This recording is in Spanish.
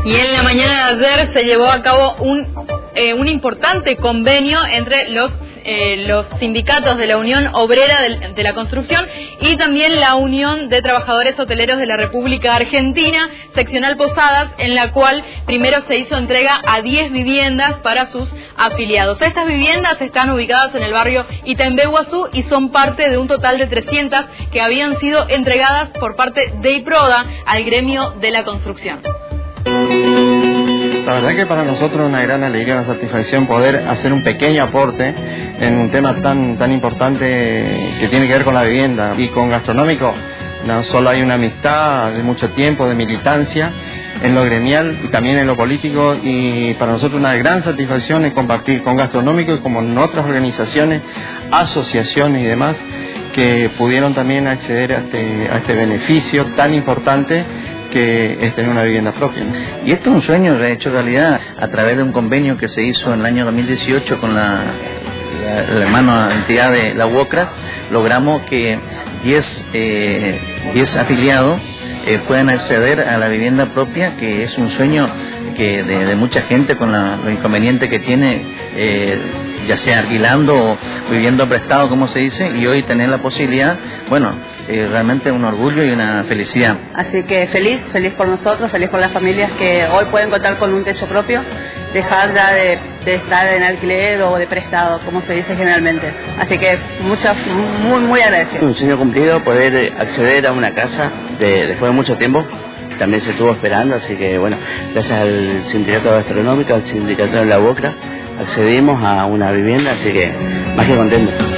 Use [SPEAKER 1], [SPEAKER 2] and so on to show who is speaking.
[SPEAKER 1] Y en la mañana de ayer se llevó a cabo un importante convenio entre los sindicatos de la Unión Obrera de la Construcción y también la Unión de Trabajadores Hoteleros de la República Argentina, seccional Posadas, en la cual primero se hizo entrega a 10 viviendas para sus afiliados. Estas viviendas están ubicadas en el barrio Itaimbe-Guazú y son parte de un total de 300 que habían sido entregadas por parte de IPRODA al gremio de la construcción.
[SPEAKER 2] La verdad que para nosotros es una gran alegría, una satisfacción poder hacer un pequeño aporte en un tema tan importante que tiene que ver con la vivienda. Y con Gastronómico no solo hay una amistad de mucho tiempo, de militancia, en lo gremial y también en lo político, y para nosotros una gran satisfacción es compartir con Gastronómico y como en otras organizaciones, asociaciones y demás, que pudieron también acceder a este beneficio tan importante que es tener una vivienda propia.
[SPEAKER 3] Y esto es un sueño hecho realidad a través de un convenio que se hizo en el año 2018 con la hermana entidad de la UOCRA. Logramos que 10 afiliados puedan acceder a la vivienda propia, que es un sueño que de mucha gente con lo inconveniente que tiene, ya sea alquilando o viviendo prestado, como se dice, y hoy tener la posibilidad, bueno, realmente un orgullo y una felicidad.
[SPEAKER 4] Así que feliz por nosotros, feliz por las familias que hoy pueden contar con un techo propio, dejar ya de estar en alquiler o de prestado, como se dice generalmente. Así que muy agradecido.
[SPEAKER 5] Un sueño cumplido, poder acceder a una casa después de mucho tiempo. También se estuvo esperando, así que bueno, gracias al sindicato gastronómico, al sindicato de la UOCRA, accedimos a una vivienda, así que más que contento.